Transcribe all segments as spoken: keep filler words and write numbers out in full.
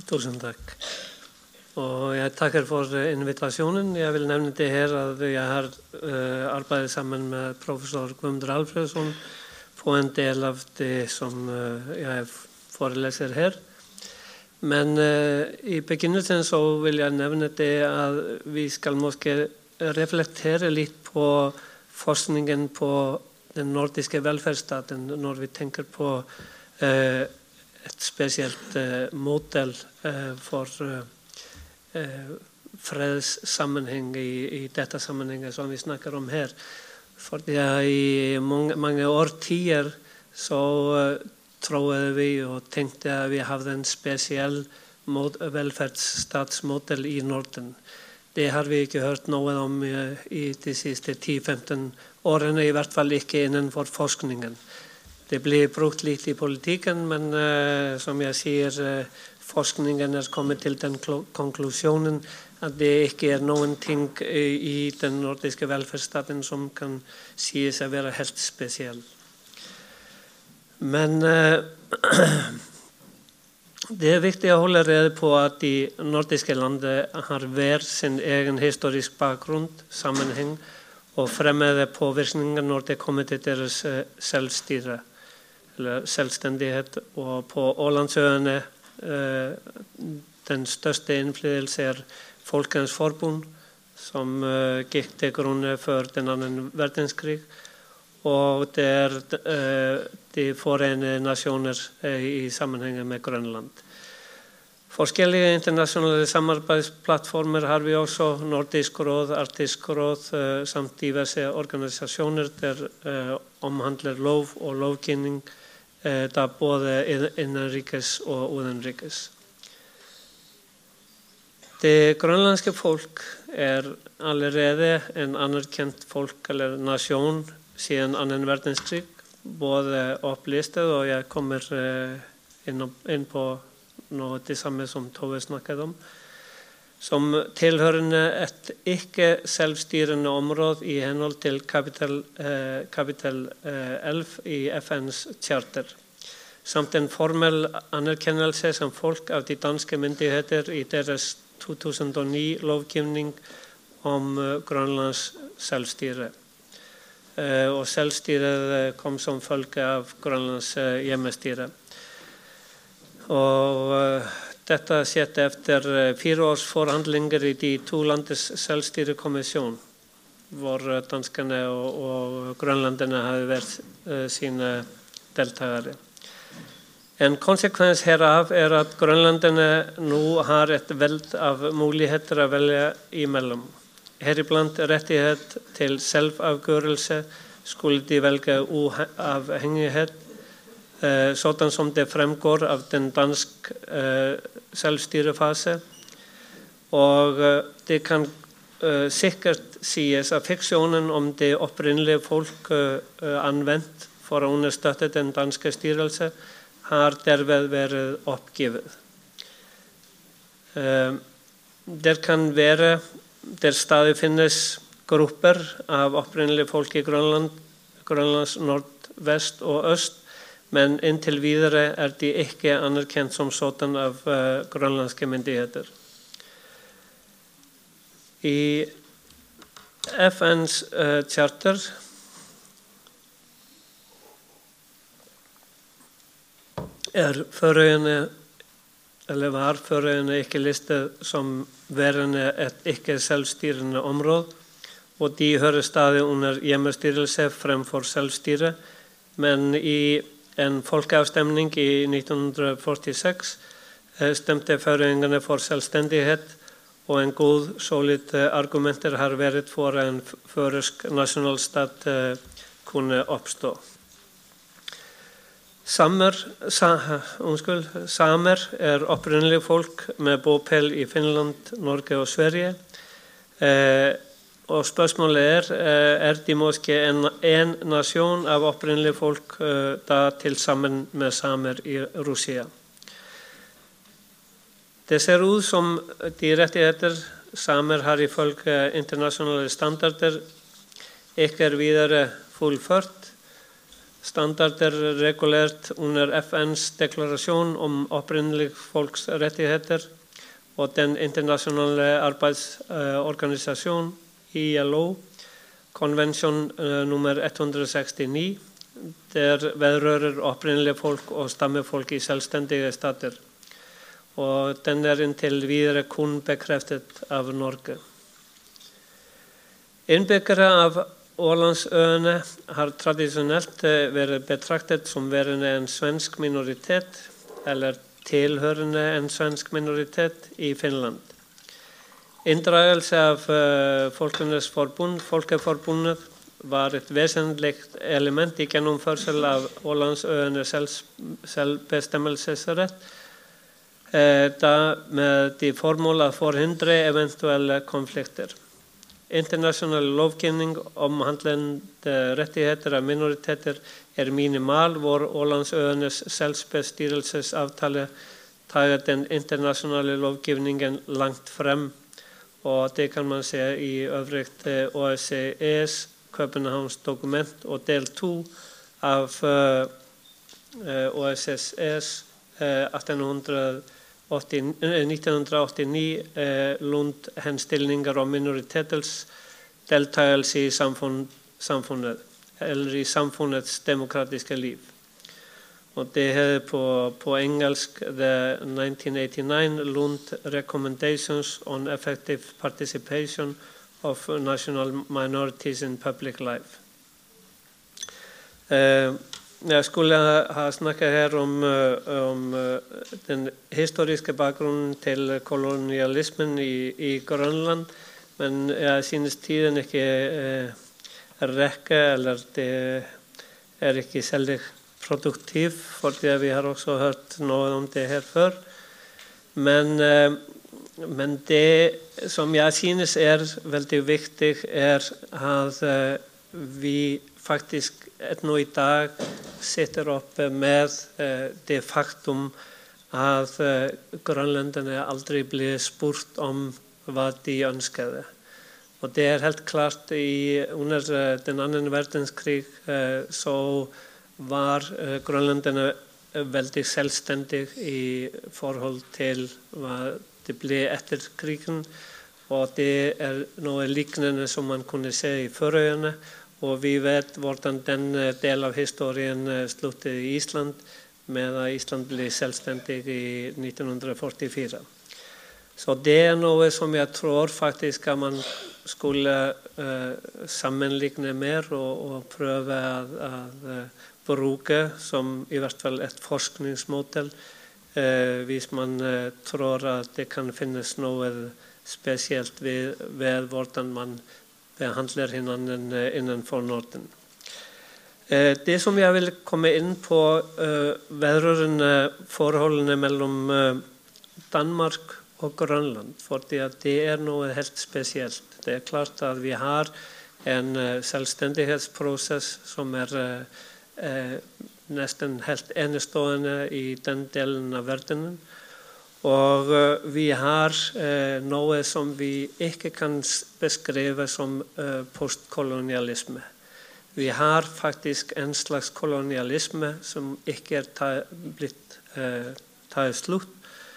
Tusen takk. Og jeg takker for invitasjonen. Jeg vil nevne det her at jeg har uh, arbeidet sammen med professor Guðmundur Alfreðsson på en del av det som uh, jeg foreleser her. Men uh, i begynnelsen så vil jeg nevne det at vi skal måske reflektere litt på forskningen på den nordiske velferdsstaten når vi tenker på uh, et spesielt uh, modell uh, for uh, uh, fredssammenheng i, i dette sammenhenget som vi snakker om her. Fordi i mange, mange årtier så uh, trodde vi og tenkte at vi hadde en spesiell mod, velferdsstatsmodell i Norden. Det har vi ikke hørt noe om i, i de siste ti til femten årene, i hvert fall ikke innenfor forskningen. Det blir brukt litt i politikken, men uh, som jeg sier, uh, forskningen er kommet til den konklusjonen at det ikke er noen ting i, i den nordiske velferdsstaten som kan sies å være helt spesiell. Men uh, det er viktig å holde rede på at de nordiske landene har hver sin egen historisk bakgrunn, sammenheng og fremmede påvirkninger når det kommer til deres uh, selvstyre. Eller selvstendighet, og på Ålandsøyene eh, den største innflytelse er Folkens Forbund, som eh, gikk til grunne før den andre verdenskrig, og det er eh, de forente nasjoner eh, i sammenheng med Grønland. Forskjellige internasjonale samarbeidsplattformer har vi også, Nordisk råd, Arktisk råd, eh, samt diverse organisasjoner der eh, omhandler lov og lovgivning, da både innenriks og utenriks. Det grønlandske folk er allerede en anerkjent folk eller nasjon siden annen verdenskrig, både opplistet, og jeg kommer inn, inn på noe det samme som Tove snakket om, som tilhørende et ikke-selvstyrende område i henhold til kapitel, eh, kapitel eh, elleve i F N's charter, samt en formell anerkennelse som folk av de danske myndigheter i deres to tusen og ni lovgivning om uh, Grønlands selvstyre. Uh, og selvstyret kom som følge av Grønlands uh, hjemmestyre. Og uh, dette skjedde etter fire års forhandlinger i de to landes selvstyrekommisjon, hvor danskene og, og grønlandene hadde vært uh, sine deltakere. En konsekvens herav er at grønlandene nå har et veld av muligheter å velge imellom. Heriblant rettighet til selvavgjørelse skulle de velge uavhengighet, sådan som det fremgår av den dansk uh, selvstyrefase. Og uh, det kan uh, sikkert sies at fiksjonen om det opprinnelige folk uh, uh, anvendt for å understøtte den danske styrelse har derved vært oppgivet. Uh, det kan være, der stadig finnes grupper av opprinnelige folk i Grønland, Grønlands nordvest og øst, men inntil videre er de ikke anerkjent som sådan av uh, grønlandske myndigheter. I F N's uh, charter er Færøyene, eller var Færøyene ikke listet som værende et ikke-selvstyrende område, og de hører stadig under hjemmestyrelse fremfor selvstyre, men i en folkeavstemning i nitten førtiseks stemte Færøyingene for selvstendighet, og en god, solid argumenter har vært for en færøysk nasjonalstat kunne oppstå. Samer, sa, unnskyld, samer er opprinnelige folk med bopel i Finland, Norge og Sverige. Eh, Og spørsmålet er, er de måske en, en nasjon av opprinnelige folk uh, da til sammen med samer i Russia. Det ser ut som de rettigheter samer har ifølge internasjonale standarder ikke er videre fullført, standarder regulert under F N's deklaration om opprinnelig folks rettigheter og den internasjonale arbeidsorganisasjon I L O, konvensjon nummer ett hundre sekstini, der vedrører opprinnelige folk og stammefolk I selvstendige stater. Og den er inntil videre kun bekreftet av Norge. Innbyggere av Ålandsøyene har tradisjonelt vært betraktet som værende en svensk minoritet, eller tilhørende en svensk minoritet I Finland. Inndragelse av uh, Folkenes forbund, Folkeforbundet, var et vesentligt element I gjennomførsel av Ålandsøyenes selv, selvbestemmelsesrett, uh, da med de formål å forhindre eventuelle konflikter. Internasjonal lovgivning omhandlende rettigheter av minoriteter er minimal, hvor Ålandsøyenes selvbestyrelsesavtale tar den internasjonale lovgivningen langt frem, og det kan man se I øvrigt O S C E's Københavns dokument og del to av uh, O S C E's uh, nittenhundraåttini uh, Lund henstillinger om minoriteters deltagelse I samfunn, samfunnet, eller I samfunnets demokratiske liv. Og det er på, på engelsk The nineteen eighty-nine Lund Recommendations on Effective Participation of National Minorities in Public Life. Uh, jeg skulle ha snakket her om, om den historiske bakgrunnen til kolonialismen I, I Grønland, men jeg synes tiden ikke uh, rekker, eller det er ikke særlig produktiv, fordi vi har også hørt noe om det her før. Men, men det som jeg synes er veldig viktig er at vi faktisk nå I dag sitter oppe med det faktum at grønlenderne aldri ble spurt om hva de ønskede. Og det er helt klart I, under den andre verdenskrig så var uh, grønlenderne veldig selvstendige I forhold til hva det ble etter krigen, og det er noe lignende som man kunne se I Færøyene, og vi vet hvordan den del av historien sluttet I Island, med at Island ble selvstendig I nitten førtifire. Så det er noe som jeg tror faktisk at man skulle uh, sammenligne mer og, og prøve å bruke som I hvert fall et forskningsmål, eh, hvis man eh, tror at det kan finnes noe spesielt ved, ved hvordan man behandler hinanden eh, innenfor Norden. Eh, det som jeg vil komme inn på eh, vedrørende forholdene mellom eh, Danmark og Grønland, fordi at det er noe helt spesielt. Det er klart at vi har en eh, selvstendighetsprosess som er eh, Eh, nesten helt enestående I den delen av verden. Og eh, vi har eh, noe som vi ikke kan beskrive som eh, postkolonialisme. Vi har faktisk en slags kolonialisme som ikke er ta, blitt eh, tatt slutt.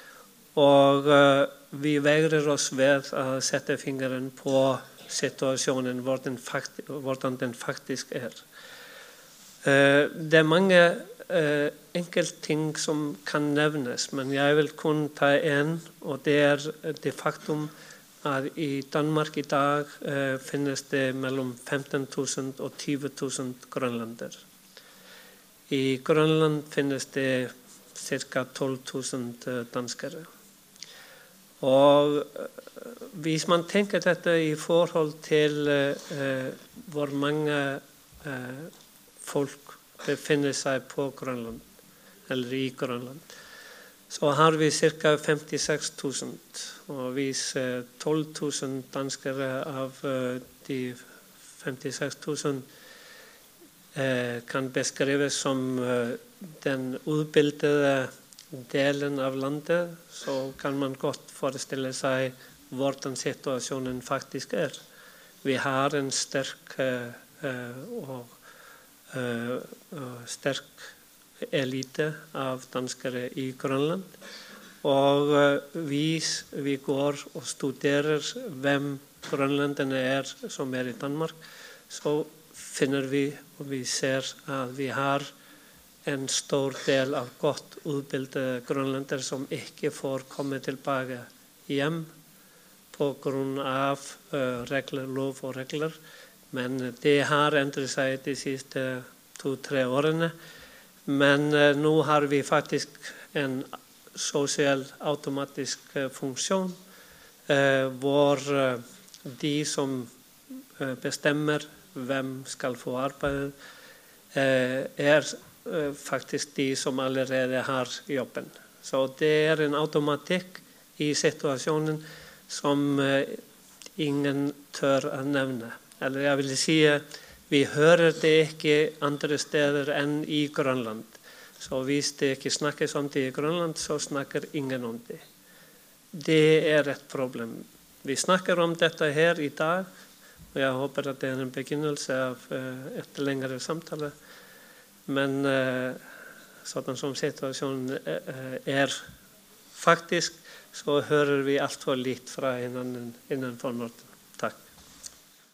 Og eh, vi vegrer oss ved å sette fingeren på situasjonen, hvordan, fakti, hvordan den faktisk er. Uh, det er mange uh, enkeltting som kan nevnes, men jeg vil kun ta en, og det er det faktum at I Danmark I dag uh, finnes det mellom femten tusen og tyve tusen grønlander. I Grønland finnes det ca. tolv tusen uh, danskere. Og uh, hvis man tenker dette I forhold til uh, uh, hvor mange uh, folk befinner seg på Grønland, eller I Grønland, så har vi ca. femtiseks tusen, og hvis uh, tolv tusen danskere av uh, de femtiseks tusen uh, kan beskrives som uh, den utbildede delen av landet, så kan man godt forestille seg hvordan situasjonen faktisk er. Vi har en sterk uh, uh, og uh, uh, sterk elite av danskere i Grønland. Og uh, hvis vi går og studerer hvem grønlenderne er som er i Danmark, så finner vi og vi ser at vi har en stor del av godt utbildede grønlendere som ikke får komme tilbake hjem på grunn av uh, regler, lov og regler. Men det har endret seg de siste to-tre årene. Men uh, nå har vi faktisk en sosial automatisk uh, funksjon uh, hvor uh, de som uh, bestemmer hvem skal få arbeid, uh, er uh, faktisk de som allerede har jobben. Så det er en automatikk i situasjonen som uh, ingen tør å nevne. Eller jeg vil si at vi hører det ikke andre steder enn i Grønland. Så hvis det ikke snakkes om det i Grønland, så snakker ingen om det. Det er et problem. Vi snakker om dette her i dag, og jeg håper at det er en begynnelse av uh, et lengre samtale. Men uh, sånn som situasjonen uh, er faktisk, så hører vi alt for litt fra hverandre innenfor Norden.